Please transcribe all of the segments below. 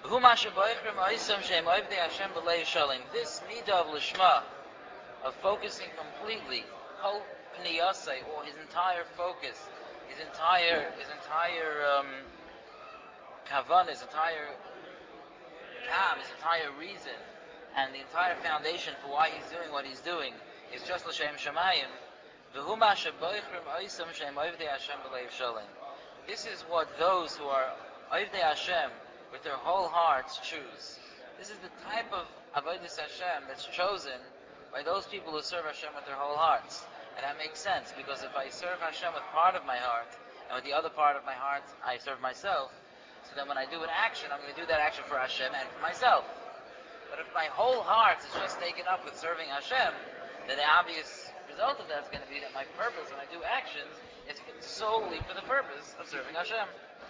This midah of lishma, of focusing completely, kol pniyasai, or his entire focus, his entire kavan, his entire his entire reason, and the entire foundation for why he's doing what he's doing is just l'shem shemayim. This is what those who are Oivdei Hashem with their whole hearts choose. This is the type of Avodas Hashem that's chosen by those people who serve Hashem with their whole hearts. And that makes sense, because if I serve Hashem with part of my heart, and with the other part of my heart I serve myself, so then when I do an action, I'm going to do that action for Hashem and for myself. But if my whole heart is just taken up with serving Hashem, then the obvious result of that is going to be that my purpose when I do actions is solely for the purpose of serving Hashem.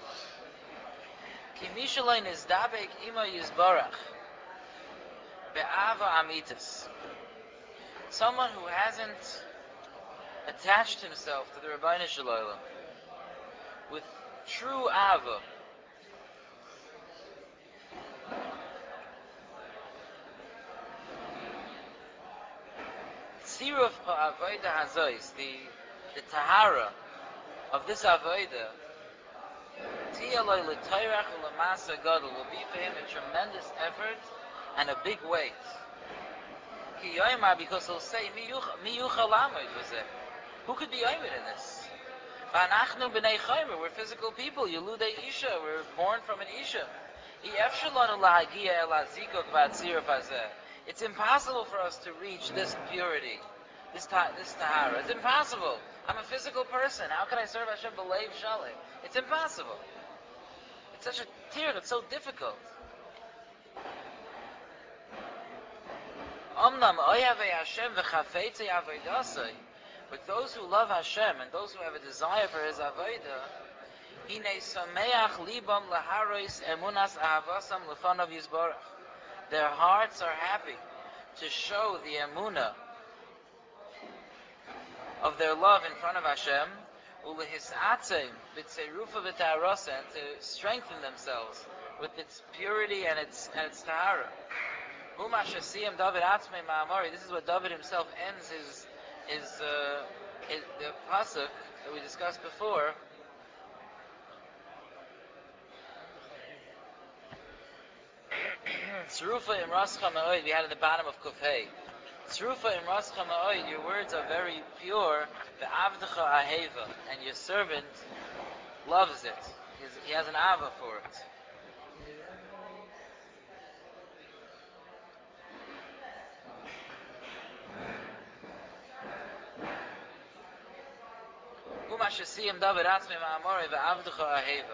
Ki mishalei nizdabek ima yizbarach be'ava amitis. Someone who hasn't attached himself to the Rebbeinu Shalom with true ava, tziruf ha'avoda hazois, the tahara of this avoda, tiyaloi l'toyrach u'lamasa gadol, will be for him a tremendous effort and a big weight. Ki yoymar, because he'll say, mi yuchal amoid v'zeh. Who could be yoymid in this? V'anachnu b'nei chaymer, we're physical people. Yeludei isha, we're born from an isha. Yefshalanu lahagia el hazikok v'atziruf hazeh. It's impossible for us to reach this purity, this tahara. It's impossible. I'm a physical person. How can I serve Hashem b'leiv shalim? It's impossible. It's such a tir. It's so difficult. Omnam oyavei Hashem v'chafetzei avoidasei. But those who love Hashem and those who have a desire for His avodah, hinei sameach libam laharois emunas ahavasam lefanav yizborach. Their hearts are happy to show the emunah of their love in front of Hashem, ulehisatzim b'tzerufa v'taharasa, and to strengthen themselves with its purity and its tahara. Huma shasiyam David atzmei ma'amari. This is what David himself ends his the pasuk that we discussed before. Tzrufa imrascha ma'oid, we had at the bottom of Kufhei. Tzrufa imrascha ma'oid, your words are very pure. Ve'avdecha aheva, and your servant loves it. He has an ava for it. Huma shasiyam David atzmei ma'amari ve'avdecha aheva.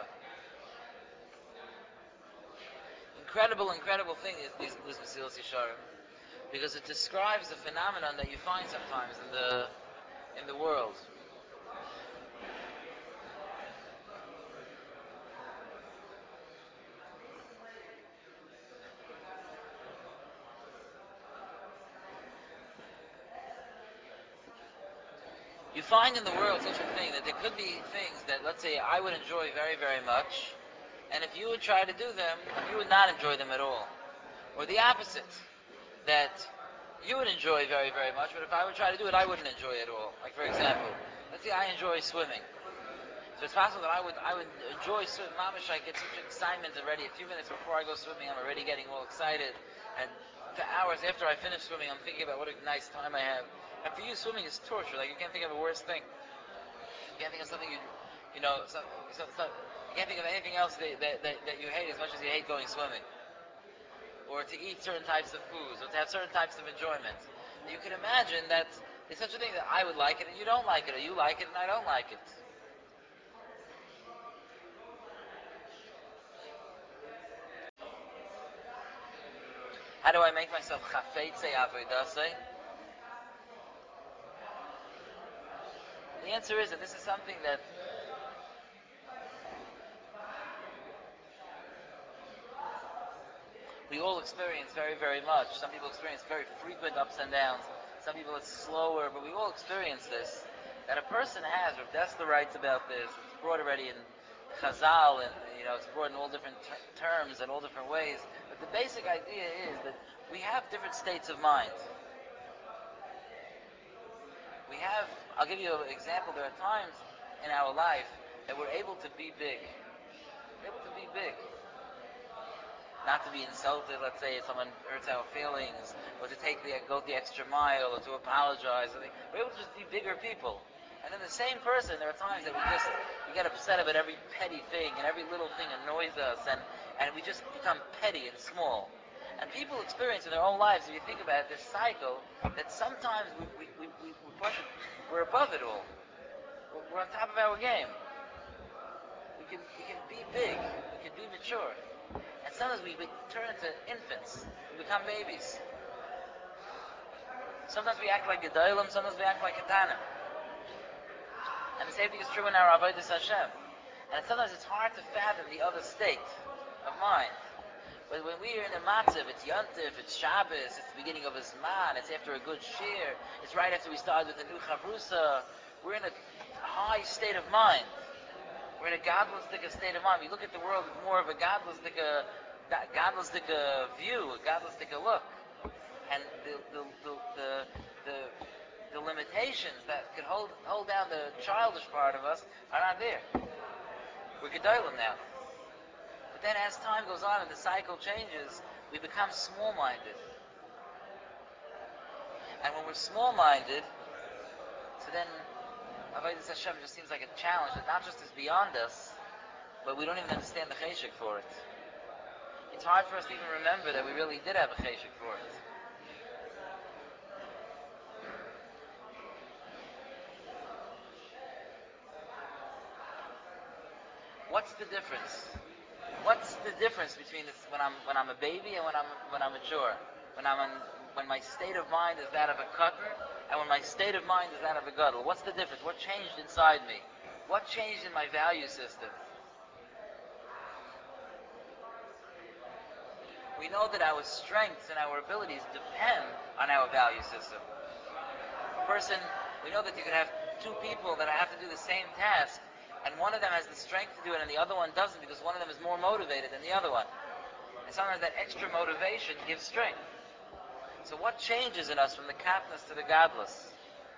Incredible thing is these Mesilas Yesharim, because it describes the phenomenon that you find sometimes in the world. You find in the world such a thing that there could be things that, let's say, I would enjoy very, very much, and if you would try to do them, you would not enjoy them at all. Or the opposite, that you would enjoy very, very much, but if I would try to do it, I wouldn't enjoy it at all. Like, for example, let's say I enjoy swimming. So it's possible that I would enjoy swimming. Mamish, I get such excitement already. A few minutes before I go swimming, I'm already getting all excited. And for hours after I finish swimming, I'm thinking about what a nice time I have. And for you, swimming is torture. Like, you can't think of a worse thing. You can't think of something you can't think of anything else that you hate as much as you hate going swimming. Or to eat certain types of foods, or to have certain types of enjoyment. You can imagine that there's such a thing that I would like it and you don't like it, or you like it and I don't like it. How do I make myself chafetzei avoidasei? The answer is that this is something that we all experience very, very much. Some people experience very frequent ups and downs. Some people it's slower, but we all experience this. That a person has, Rav Dessler writes about this. It's brought already in Chazal, and it's brought in all different terms and all different ways. But the basic idea is that we have different states of mind. I'll give you an example. There are times in our life that we're able to be big. Able to be big. Not to be insulted, let's say, if someone hurts our feelings, or to go the extra mile, or to apologize. We're able to just be bigger people. And then the same person, there are times that we get upset about every petty thing, and every little thing annoys us, and we just become petty and small. And people experience in their own lives, if you think about it, this cycle, that sometimes we're above it all. We're on top of our game. We can be big. We can be mature. And sometimes we turn into infants. We become babies. Sometimes we act like Gedolim, sometimes we act like Ketanim. And the same thing is true in our Avodas Hashem. And sometimes it's hard to fathom the other state of mind. But when we are in a matzav, it's Yontif, it's Shabbos, it's the beginning of a Zman, it's after a good shir, it's right after we start with a new Chavrusa. We're in a high state of mind. We're in a godless-dika state of mind. We look at the world with more of a godless-dika view, a godless-dika look. And the limitations that could hold down the childish part of us are not there. We're Gedolim now. But then as time goes on and the cycle changes, we become small-minded. And when we're small-minded, so then Avodas Hashem just seems like a challenge that not just is beyond us, but we don't even understand the cheshik for it. It's hard for us to even remember that we really did have a cheshik for it. What's the difference? What's the difference between this when I'm a baby and when I'm mature? When my state of mind is that of a katan, and when my state of mind is that of a gadol. What's the difference? What changed inside me? What changed in my value system? We know that our strengths and our abilities depend on our value system. We know that you could have two people that have to do the same task, and one of them has the strength to do it and the other one doesn't, because one of them is more motivated than the other one. And sometimes that extra motivation gives strength. So what changes in us from the katnus to the godless?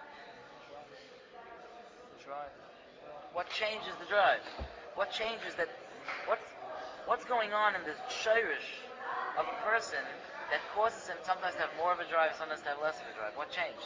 Drive. What changes the drive? What changes that? What's going on in the shirish of a person that causes him sometimes to have more of a drive, sometimes to have less of a drive? What changed?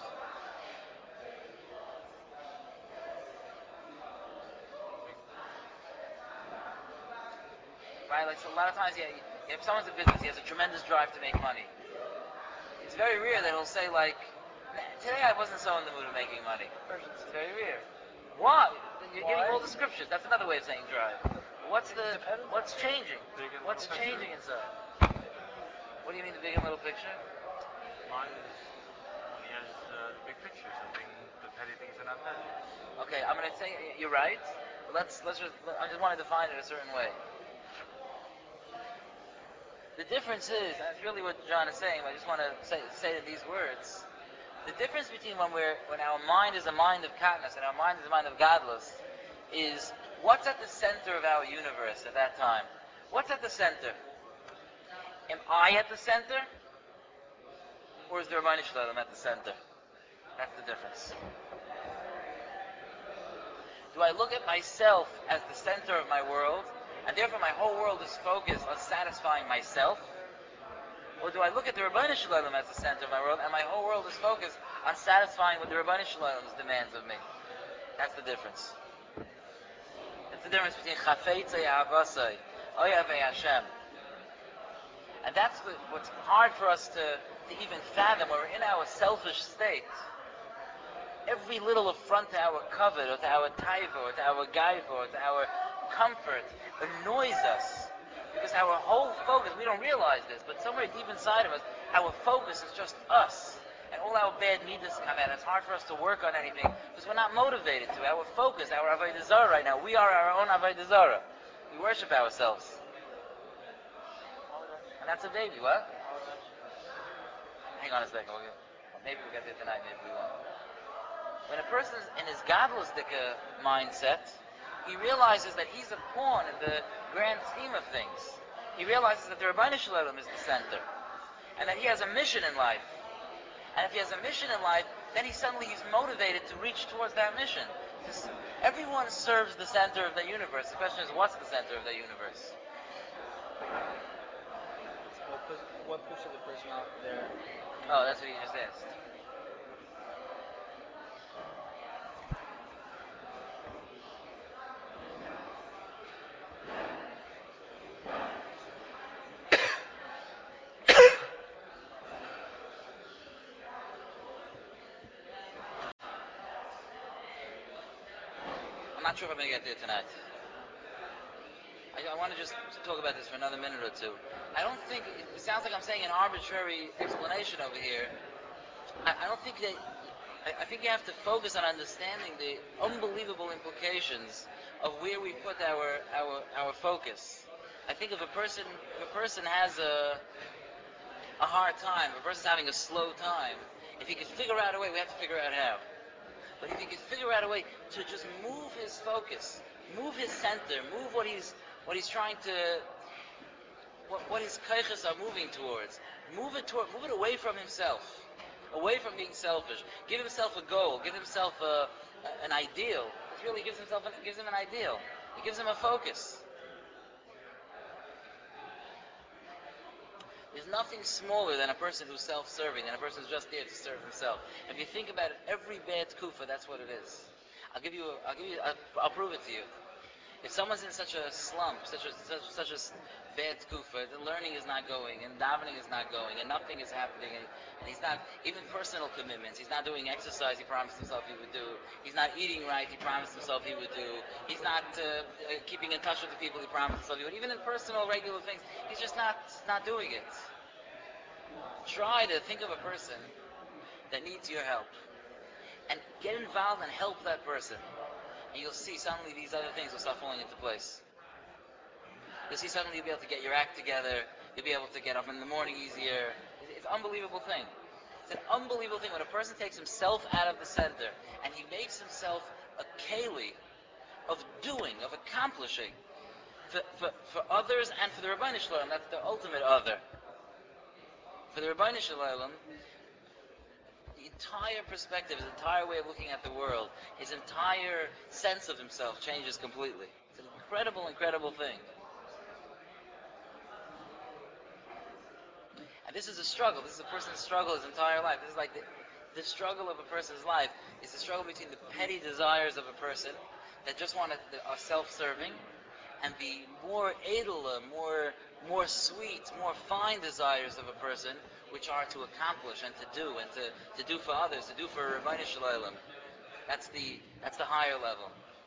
Right? Like, so a lot of times, if someone's in business, he has a tremendous drive to make money. It's very rare that he'll say, like, today I wasn't so in the mood of making money. It's very rare. Why? You're giving all the scriptures. That's another way of saying drive. What's changing? What's changing inside? What do you mean the big and little picture? Mine is when he has the big picture, something the petty things are not petty. Okay, I'm going to say you're right. But I just want to define it a certain way. The difference is, and it's really what John is saying, but I just want to say it in these words. The difference between when our mind is a mind of katnus and our mind is a mind of godless is what's at the center of our universe at that time. What's at the center? Am I at the center? Or is the Rabbanu Shalom at the center? That's the difference. Do I look at myself as the center of my world, and therefore my whole world is focused on satisfying myself? Or do I look at the Rabbanu Shalom as the center of my world, and my whole world is focused on satisfying what the Rabbanu Shalom demands of me? That's the difference. That's the difference between Chafetzei Avasai, Oyavei Hashem. And that's what's hard for us to even fathom. When we're in our selfish state, every little affront to our kavod, or to our taiva, or to our gaiva, or to our comfort annoys us, because our whole focus, we don't realize this, but somewhere deep inside of us, our focus is just us, and all our bad midas come out. It's hard for us to work on anything because we're not motivated to. Our focus, our avodah zarah right now, we are our own avodah zarah. We worship ourselves, and that's a baby. What? Hang on a second. Maybe we'll get there tonight. Maybe we won't. When a person's in his gadlusdika mindset, he realizes that he's a pawn in the grand scheme of things. He realizes that the Rebbeinu Shalom is the center, and that he has a mission in life. And if he has a mission in life, then he's motivated to reach towards that mission. Everyone serves the center of the universe. The question is, what's the center of the universe? What pushes the person out there? Oh, that's what he just asked. I'm not sure if I'm going to get there tonight. I want to just talk about this for another minute or two. I don't think, it sounds like I'm saying an arbitrary explanation over here. I don't think that, I think you have to focus on understanding the unbelievable implications of where we put our focus. I think if a person has a hard time, if a person's having a slow time, if he can figure out a way, we have to figure out how. But if he can figure out a way to just move his focus, move his center, move what he's trying to, what his kaiches are moving towards, move it away from himself, away from being selfish. Give himself a goal, give himself an ideal. It really gives him an ideal. It gives him a focus. There's nothing smaller than a person who's self-serving, than a person who's just there to serve himself. If you think about it, every bad kufa, that's what it is. I'll prove it to you. If someone's in such a slump, such a bad kufa, the learning is not going, and davening is not going, and nothing is happening, and he's not, even personal commitments, he's not doing exercise he promised himself he would do, he's not eating right he promised himself he would do, he's not keeping in touch with the people he promised himself he would, even in personal, regular things, he's just not doing it. Try to think of a person that needs your help, and get involved and help that person. And you'll see suddenly these other things will start falling into place. You'll see suddenly you'll be able to get your act together, you'll be able to get up in the morning easier. It's an unbelievable thing. It's an unbelievable thing when a person takes himself out of the center and he makes himself a keli of doing, of accomplishing for others and for the Rebbeinu Shalom. That's the ultimate other. For the Rebbeinu Shalom, the entire perspective, his entire way of looking at the world, his entire sense of himself changes completely. It's an incredible, incredible thing. And this is a struggle. This is a person's struggle his entire life. This is like the struggle of a person's life is the struggle between the petty desires of a person that just are self-serving, and the more edler, more sweet, more fine desires of a person, which are to accomplish and to do for others, to do for Rebbeinu Shalom. That's the higher level.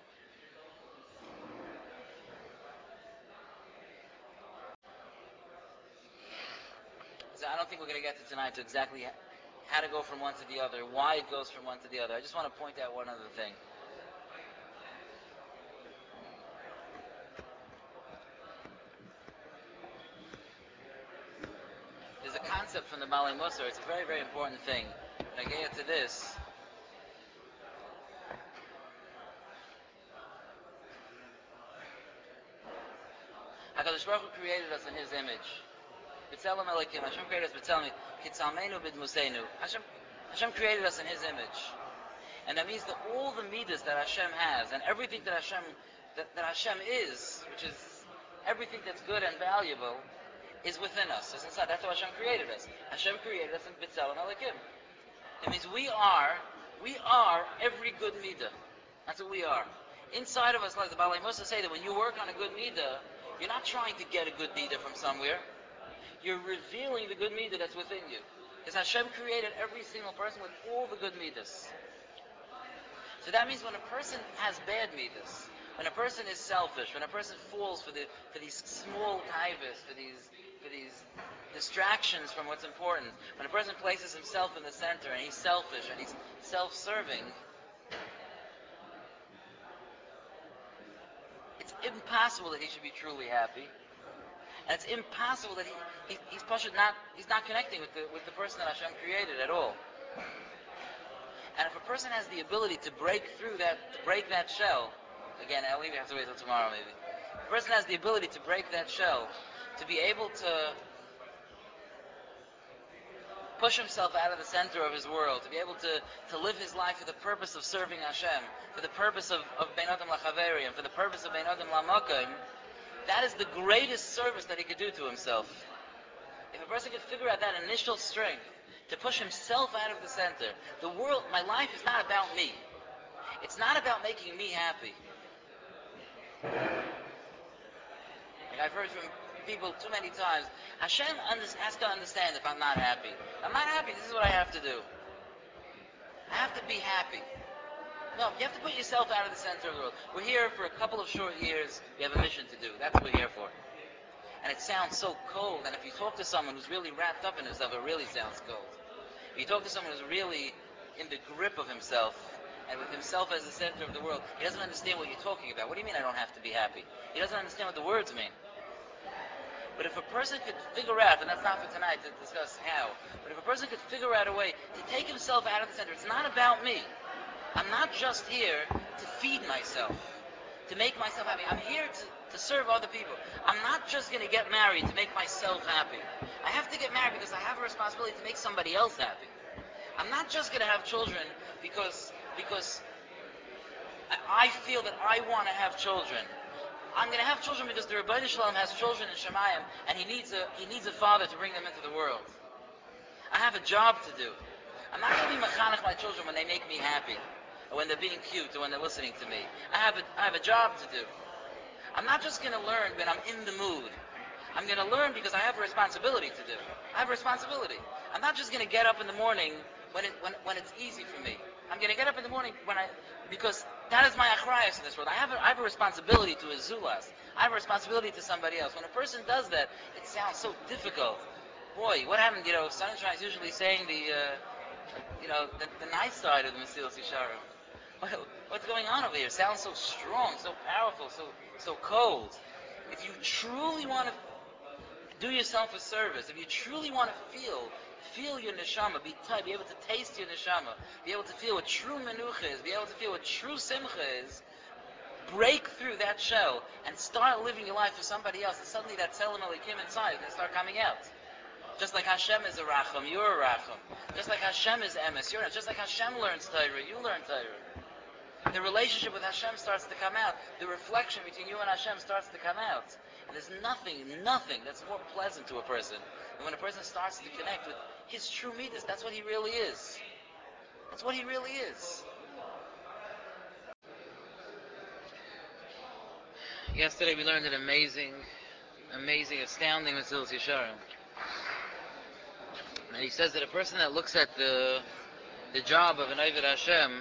So I don't think we're going to get to tonight to exactly how to go from one to the other, why it goes from one to the other. I just want to point out one other thing. There's a concept from the Balei Musar. It's a very, very important thing. When I get to this, HaKadosh Baruch Hu created us in His image. B'Tselem Elokim. Hashem created us B'Tselem Kitzalmeinu B'Dmuseinu. Hashem created us in His image, and that means that all the midas that Hashem has and everything that Hashem is, which is everything that's good and valuable, is within us. It's inside. That's how Hashem created us. Hashem created us in B'Tselem Elokim. It means we are every good midah. That's what we are. Inside of us, like the Balei Musar say, that when you work on a good midah, you're not trying to get a good midah from somewhere. You're revealing the good midah that's within you. Because Hashem created every single person with all the good midas. So that means when a person has bad midas, when a person is selfish, when a person falls for these small taivas, for these distractions from what's important, when a person places himself in the center and he's selfish and he's self-serving, it's impossible that he should be truly happy. And it's impossible that he's not connecting with the person that Hashem created at all. And if a person has the ability to break that shell, again, I'll leave you have to wait till tomorrow maybe. A person has the ability to break that shell, to be able to push himself out of the center of his world, to be able to live his life for the purpose of serving Hashem, for the purpose of Bein Adam Lachaverim, for the purpose of Bein Adam Lamokim, that is the greatest service that he could do to himself. If a person could figure out that initial strength to push himself out of the center, the world, my life is not about me. It's not about making me happy. Like I've heard from people too many times, Hashem has to understand if I'm not happy. I'm not happy, this is what I have to do. I have to be happy. No, you have to put yourself out of the center of the world. We're here for a couple of short years, we have a mission to do. That's what we're here for. And it sounds so cold, and if you talk to someone who's really wrapped up in himself, it really sounds cold. If you talk to someone who's really in the grip of himself, and with himself as the center of the world, he doesn't understand what you're talking about. What do you mean I don't have to be happy? He doesn't understand what the words mean. But if a person could figure out, and that's not for tonight to discuss how, but if a person could figure out a way to take himself out of the center, it's not about me. I'm not just here to feed myself, to make myself happy. I'm here to serve other people. I'm not just going to get married to make myself happy. I have to get married because I have a responsibility to make somebody else happy. I'm not just going to have children because I feel that I want to have children. I'm going to have children because the Rebbeinu Shalom has children in Shemayim, and he needs a father to bring them into the world. I have a job to do. I'm not going to be mechanech my children when they make me happy, or when they're being cute, or when they're listening to me. I have a job to do. I'm not just going to learn when I'm in the mood. I'm going to learn because I have a responsibility to do. I have a responsibility. I'm not just going to get up in the morning when it's easy for me. I'm going to get up in the morning because that is my achrayus in this world. I have a responsibility to a zulas. I have a responsibility to somebody else. When a person does that, it sounds so difficult. Boy, what happened? Sunshine is usually saying the nice side of the Mesilas Yesharim. What's going on over here? It sounds so strong, so powerful, so cold. If you truly want to do yourself a service, if you truly want to feel your neshama, be able to taste your neshama, be able to feel what true menucha is, be able to feel what true simcha is, break through that shell and start living your life for somebody else, and suddenly that Tzelem Elikim inside is going to start coming out. Just like Hashem is a Racham, you're a Racham. Just like Hashem is Emes, you're not. Just like Hashem learns Torah, you learn Torah. The relationship with Hashem starts to come out. The reflection between you and Hashem starts to come out. And there's nothing that's more pleasant to a person than when a person starts to connect with his true midas. That's what he really is. That's what he really is. Yesterday we learned an amazing, astounding Mesilas Yesharim. And he says that a person that looks at the job of an Oved Hashem,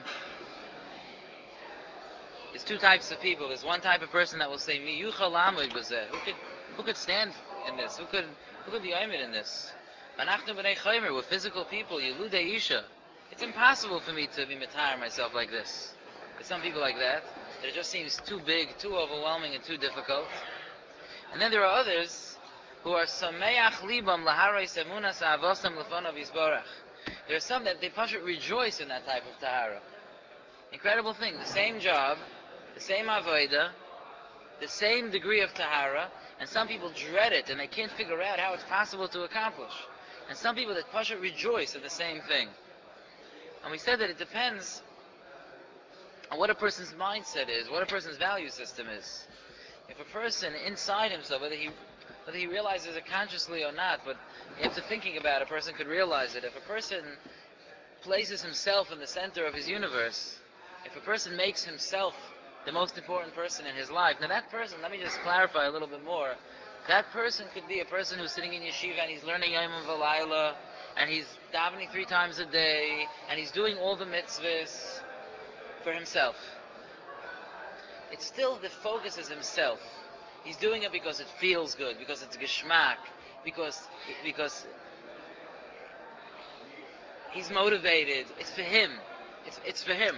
there's two types of people. There's one type of person that will say, "Mi yuchal lamod b'zeh." Who could stand in this? Who could be omed in this? Anachnu b'nei chomer, we're physical people. Yeludei isha. It's impossible for me to be mitayar myself like this. There's some people like that. That it just seems too big, too overwhelming, and too difficult. And then there are others who are sameach libam laharos emunas avosam lefonav yisborach. There are some that they rejoice in that type of tahara. Incredible thing. The same job, the same avodah, the same degree of tahara, and some people dread it and they can't figure out how it's possible to accomplish. And some people that pasha rejoice in the same thing. And we said that it depends on what a person's mindset is, what a person's value system is. If a person inside himself, whether he realizes it consciously or not, but after thinking about it, a person could realize it. If a person places himself in the center of his universe, if a person makes himself the most important person in his life, now that person, let me just clarify a little bit more, that person could be a person who's sitting in yeshiva and he's learning Yom V'Layla, and he's davening 3 times a day, and he's doing all the mitzvahs for himself. It's still the focus is himself. He's doing it because it feels good, because it's geschmack, because he's motivated. It's for him. It's for him.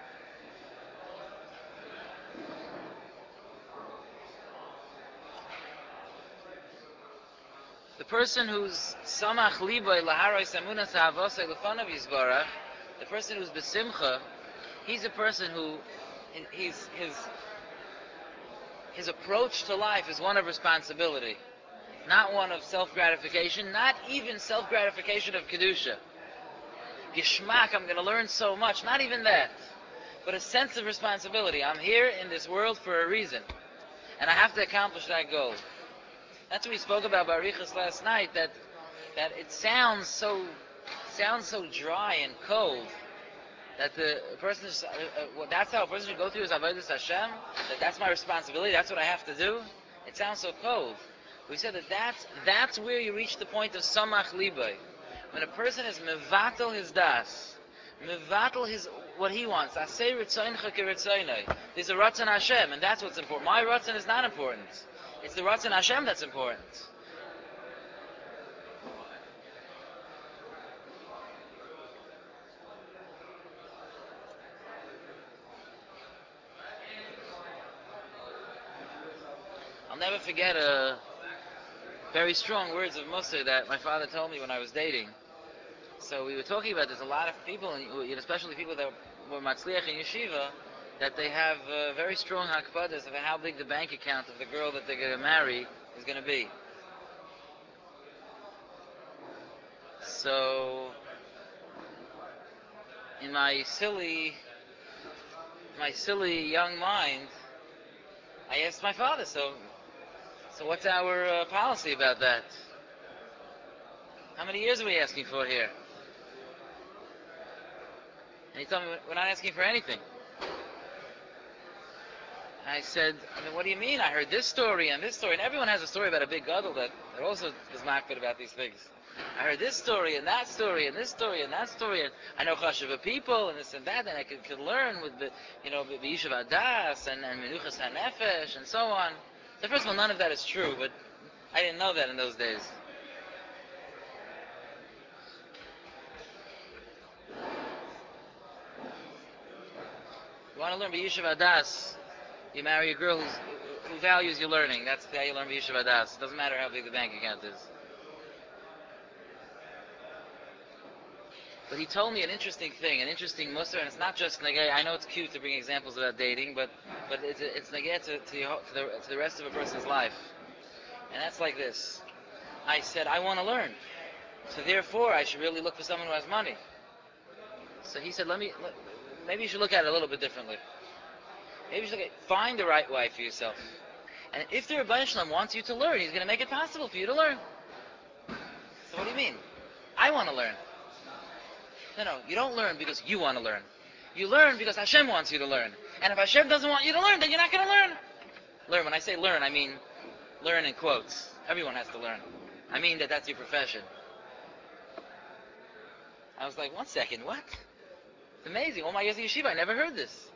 The person who's samach liboy laharos emunas havosei lefonav yisborach, the person who's besimcha, he's a person who his his approach to life is one of responsibility, not one of self-gratification, not even self-gratification of Kedusha. Gishmak, I'm going to learn so much, not even that, but a sense of responsibility. I'm here in this world for a reason, and I have to accomplish that goal. That's what we spoke about Barichas last night, that it sounds so dry and cold, that the person is, that's how a person should go through his avodas Hashem, that's my responsibility, that's what I have to do. It sounds so cold. We said that's where you reach the point of samach libay. When a person is mevatel his das, mevatel his what he wants, asay ritzayncha kiritzaynai. There's a ratzon Hashem, and that's what's important. My ratzon is not important. It's the ratzon Hashem that's important. I'll never forget very strong words of Mussar that my father told me when I was dating. So we were talking about this. A lot of people, and especially people that were matzliach in yeshiva, that they have very strong hakpadas of how big the bank account of the girl that they're going to marry is going to be. So, in my silly young mind, I asked my father, so what's our policy about that? How many years are we asking for here? And he told me, we're not asking for anything. I said, what do you mean? I heard this story and this story, and everyone has a story about a big gadol that also is makbid about these things. I heard this story and that story and this story and that story, and I know chashuva people and this and that, and I could learn with the Yishuv Adas and Menuchas HaNefesh and so on. So first of all, none of that is true, but I didn't know that in those days. You want to learn Yishuv Adas, you marry a girl who values your learning. That's how you learn Yishuv Adas. It doesn't matter how big the bank account is. But he told me an interesting thing, an interesting mussar, and it's not just nagay. I know it's cute to bring examples about dating, but it's nagay to the rest of a person's life. And that's like this. I said, I want to learn. So therefore, I should really look for someone who has money. So he said, maybe you should look at it a little bit differently. Maybe you should find the right wife for yourself. And if the Rebbeinu Shalom wants you to learn, he's going to make it possible for you to learn. So what do you mean? I want to learn. No, you don't learn because you want to learn. You learn because Hashem wants you to learn. And if Hashem doesn't want you to learn, then you're not going to learn. Learn, when I say learn, I mean learn in quotes. Everyone has to learn. I mean that's your profession. I was like, 1 second, what? It's amazing. All my years in yeshiva, I never heard this.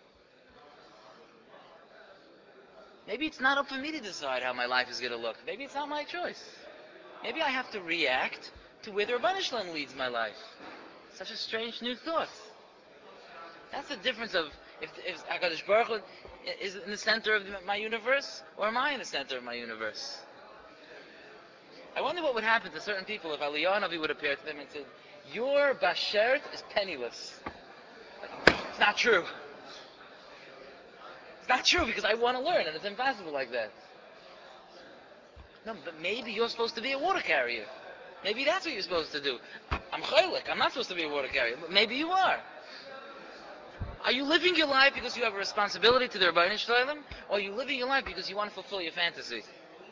Maybe it's not up for me to decide how my life is going to look. Maybe it's not my choice. Maybe I have to react to where the Rebbeinu Shalom leads my life. Such a strange new thought. That's the difference of if HaKadosh Baruch Hu is in the center of my universe, or am I in the center of my universe? I wonder what would happen to certain people if Aliyah Navi would appear to them and said, your bashert is penniless. It's not true. It's not true because I want to learn and it's impossible like that. No, but maybe you're supposed to be a water carrier. Maybe that's what you're supposed to do. I'm chaylik. I'm not supposed to be a water carrier. But maybe you are. Are you living your life because you have a responsibility to the Rebbeinu Shalom? Or are you living your life because you want to fulfill your fantasy?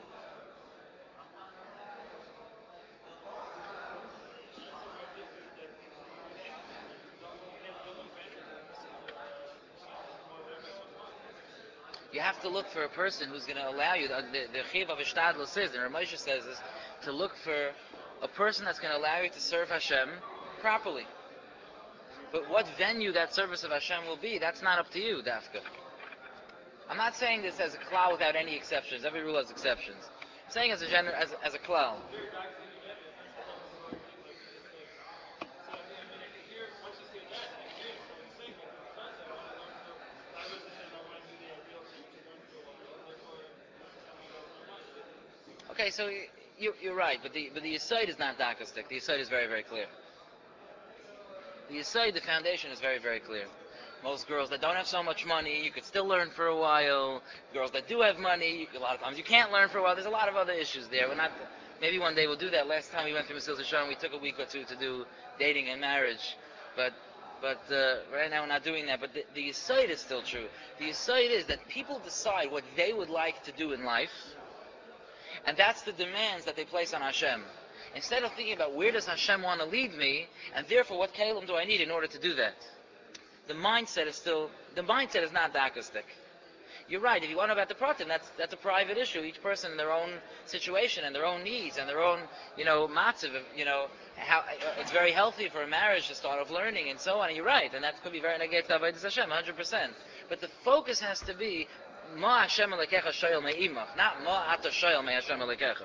You have to look for a person who's going to allow you, the Chiv of Ishtadlus says, and Ramosha says is, to look for a person that's going to allow you to serve Hashem properly. But what venue that service of Hashem will be, that's not up to you, Dafka. I'm not saying this as a klal without any exceptions. Every rule has exceptions. I'm saying as a klal. Okay, so you're right, but the Yesod is not dakastic. The Yesod is very, very clear. The Yesod, the foundation, is very, very clear. Most girls that don't have so much money, you could still learn for a while. Girls that do have money, a lot of times you can't learn for a while. There's a lot of other issues there. We're not. Maybe one day we'll do that. Last time we went through Mesilas Yesharim, we took a week or two to do dating and marriage, but right now we're not doing that. But the Yesod is still true. The Yesod is that people decide what they would like to do in life, and that's the demands that they place on Hashem. Instead of thinking about where does Hashem want to lead me, and therefore what kalim do I need in order to do that. The mindset is not darkistic. You're right. If you want to know about the pratim, that's a private issue. Each person in their own situation and their own needs and their own, matzav, how it's very healthy for a marriage to start off learning and so on. And you're right, and that could be very negative to avodas Hashem, 100%. But the focus has to be ma Hashem Elokecha shoyel me'imach, not ma ata shoyel me Hashem Elokecha.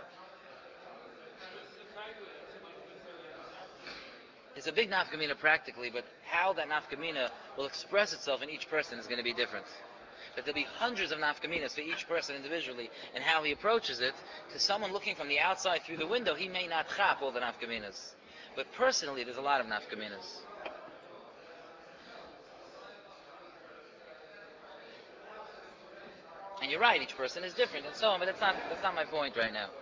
It's a big nafkamina practically, but how that nafkamina will express itself in each person is going to be different. But there'll be hundreds of nafkaminas for each person individually, and how he approaches it. To someone looking from the outside through the window, he may not chap all the nafkaminas. But personally, there's a lot of nafkaminas. And you're right, each person is different and so on, but that's not my point right now.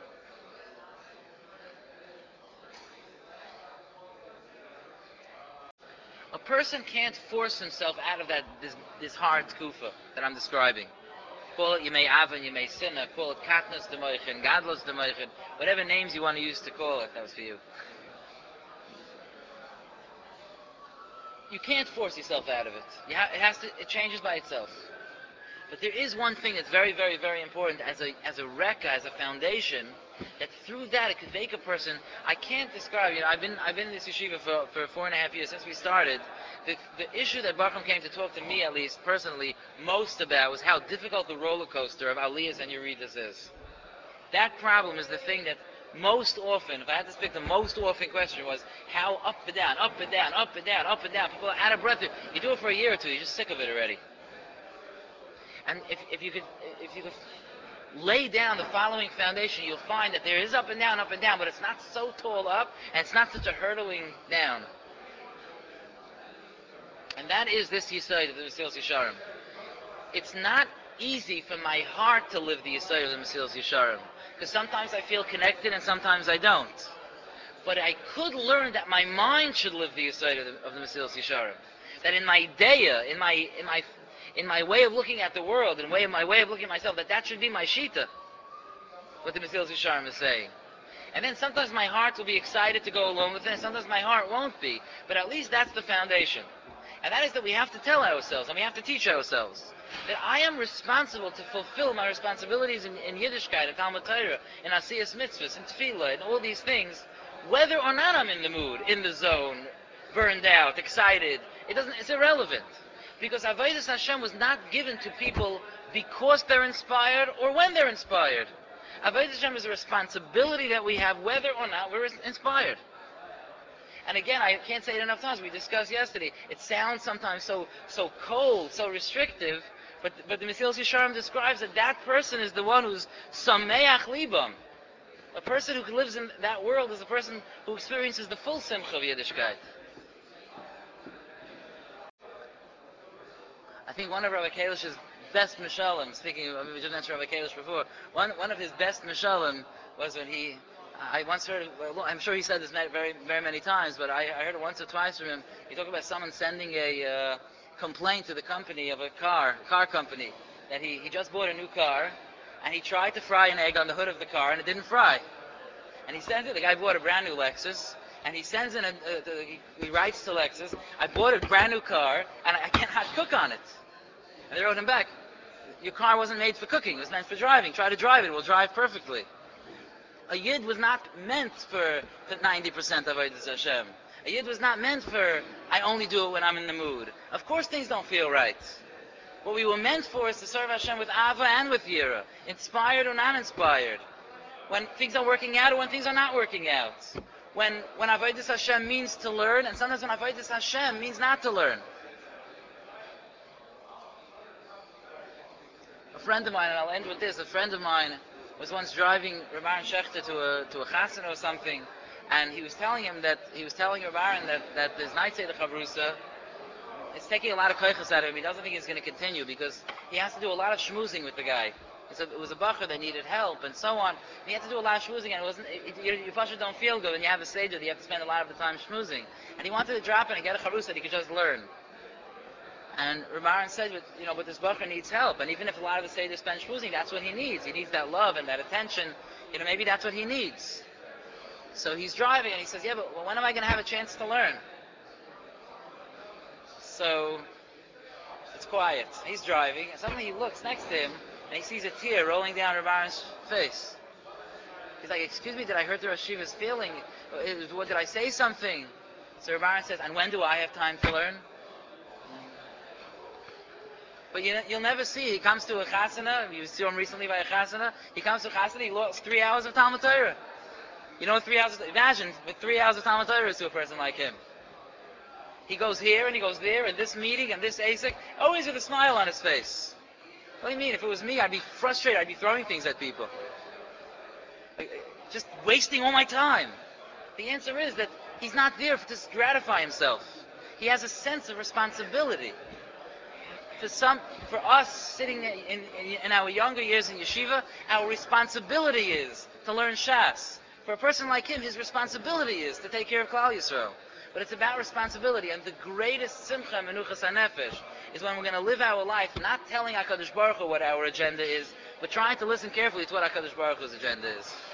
A person can't force himself out of this hard tkufa that I'm describing. Call it Yemei Avon, Yemei Sinna, call it Katnus Demoichin, Gadlos Demoichin, whatever names you want to use to call it, that was for you. You can't force yourself out of it. It changes by itself. But there is one thing that's very, very, very important as a rekka, as a foundation, that through that it could make a person. I can't describe. I've been in this yeshiva for 4.5 years since we started. The issue that Baruch came to talk to me, at least personally, most about was how difficult the roller coaster of Aliyahs and Yeridas is. That problem is the thing that most often, if I had to pick the most often question, was how up and down, up and down, up and down, up and down. People are out of breath. You do it for a year or two, you're just sick of it already. And if you could lay down the following foundation, you'll find that there is up and down, but it's not so tall up, and it's not such a hurtling down. And that is this Yesod of the Mesilas Yesharim. It's not easy for my heart to live the Yesod of the Mesilas Yesharim, because sometimes I feel connected and sometimes I don't. But I could learn that my mind should live the Yesod of the Mesilas Yesharim. That in my daya, in my way of looking at the world, in my way of looking at myself, that should be my shita. What the Mesilas Yesharim is saying. And then sometimes my heart will be excited to go along with it, and sometimes my heart won't be. But at least that's the foundation. And that is that we have to tell ourselves, and we have to teach ourselves, that I am responsible to fulfill my responsibilities in Yiddishkeit, in Talmud Torah, in Asiyas Mitzvahs, in Tefillah, and all these things, whether or not I'm in the mood, in the zone, burned out, excited. It's irrelevant. Because Avodas Hashem was not given to people because they're inspired or when they're inspired. Avodas Hashem is a responsibility that we have whether or not we're inspired. And again, I can't say it enough times. We discussed yesterday. It sounds sometimes so cold, so restrictive, but the Mesilas Yesharim describes that person is the one who's sameach libam. A person who lives in that world is a person who experiences the full simcha of Yiddishkeit. I think one of Rabbi Kalish's best mishalim, we just mentioned Rabbi Kalish before, one of his best mishalim was when I once heard, I'm sure he said this very, very many times, but I heard it once or twice from him. He talked about someone sending a complaint to the company of a car company, that he just bought a new car, and he tried to fry an egg on the hood of the car, and it didn't fry. And he sends it, the guy bought a brand new Lexus, and he sends in he writes to Lexus, I bought a brand new car, and I cannot cook on it. And they wrote him back, your car wasn't made for cooking, it was meant for driving. Try to drive it, it will drive perfectly. A Yid was not meant for the 90% of Avodas Hashem. A Yid was not meant for, I only do it when I'm in the mood. Of course things don't feel right. What we were meant for is to serve Hashem with Ava and with Yira, inspired or not inspired. When things are working out or when things are not working out. When Avodas Hashem means to learn, and sometimes when Avodas Hashem means not to learn. A friend of mine, and I'll end with this, a friend of mine was once driving Rav Aaron Shechter to a chassan or something, and he was telling Rav Aaron that his night Seder Chavrusa, it's taking a lot of koiches out of him. He doesn't think he's going to continue because he has to do a lot of schmoozing with the guy. It was a bacher that needed help and so on. And he had to do a lot of schmoozing, and you first don't feel good when you have a seder. You have to spend a lot of the time schmoozing. And he wanted to drop in and get a charus that he could just learn. And Ramaran said, but this bacher needs help. And even if a lot of the seder spend schmoozing, that's what he needs. He needs that love and that attention. Maybe that's what he needs. So he's driving, and he says, yeah, but when am I going to have a chance to learn? So it's quiet. He's driving, and suddenly he looks next to him, and he sees a tear rolling down Rav Aaron's face. He's like, excuse me, did I hurt the Rosh Yeshiva's feeling? Did I say something? So Rav Aaron says, and when do I have time to learn? But you'll never see. He comes to a chasana. You saw him recently by a chasana. He comes to a chasana. He lost 3 hours of Talmud Torah. 3 hours. Imagine with 3 hours of Talmud Torah is to a person like him. He goes here and he goes there, and this meeting and this ASIC, always with a smile on his face. What do you mean? If it was me, I'd be frustrated. I'd be throwing things at people. Just wasting all my time. The answer is that he's not there to gratify himself. He has a sense of responsibility. For us sitting in our younger years in yeshiva, our responsibility is to learn Shas. For a person like him, his responsibility is to take care of Klal Yisrael. But it's about responsibility, and the greatest simcha menuchas hanefesh is when we're going to live our life not telling HaKadosh Baruch Hu what our agenda is, but trying to listen carefully to what HaKadosh Baruch Hu's agenda is.